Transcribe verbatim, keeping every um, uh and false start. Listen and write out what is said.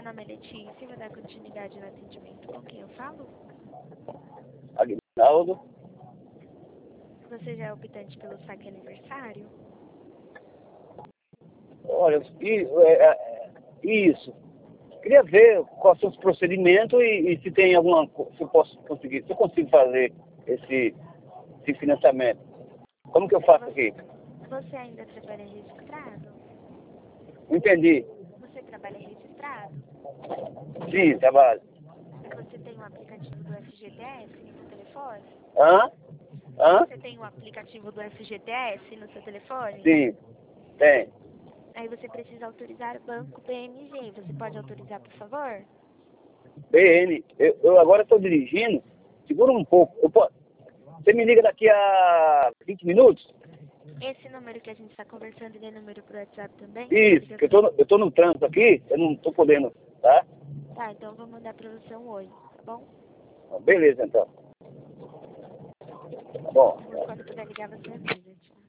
meu nome é Letícia, vou dar continuidade no atendimento. Com quem eu falo? Aguinaldo. Você já é optante pelo saque aniversário? Olha, e- é, é, isso. Queria ver quais são os procedimentos e, e se tem alguma co- se eu posso conseguir, se eu consigo fazer esse, esse financiamento. Como que eu faço aqui? Você ainda trabalha registrado? Não entendi. Você trabalha registrado? Sim, trabalho. Você tem um aplicativo do F G T S no seu telefone? Hã? Hã? Você tem um aplicativo do F G T S no seu telefone? Sim, tem. Aí você precisa autorizar o banco B M G. Você pode autorizar, por favor? B N, eu, eu agora estou dirigindo, segura um pouco. Eu posso, você me liga daqui a vinte minutos? Esse número que a gente está conversando, ele é número pro WhatsApp também? Isso, que eu tô, no- eu tô no trânsito aqui, eu não tô podendo, tá? Tá, então eu vou mandar pra você um oi, tá bom? Beleza, então. Tá bom. Quando puder ligar, você avisa. Tchau.